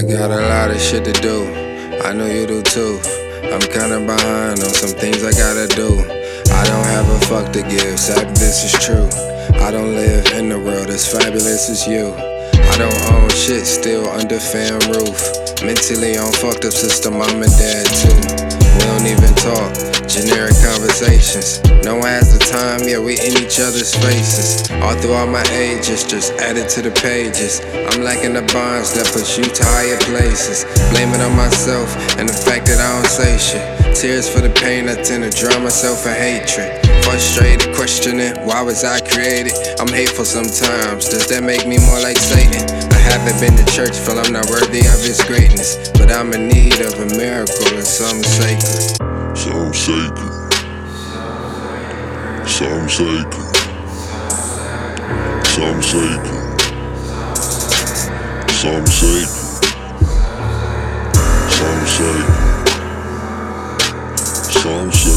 got a lot of shit to do, I know you do too. I'm kinda behind on some things I gotta do. I don't have a fuck to give, sad this is true. I don't live in the world as fabulous as you. I don't own shit, still under fan roof. Mentally on fucked up system, I'm a dad too. We don't even talk, generic conversations. No one has the time, yeah, we in each other's faces. All throughout my ages, just added to the pages. I'm lacking the bonds that push you to higher places. Blame it on myself and the fact that I don't say shit. Tears for the pain, I tend to drown myself in hatred. Frustrated, questioning, why was I created? I'm hateful sometimes, does that make me more like Satan? I haven't been to church, feel I'm not worthy of his greatness. But I'm in need of a miracle and something sacred. Something sacred. Something sacred. Something sacred. Something sacred. Something sacred. Something sacred.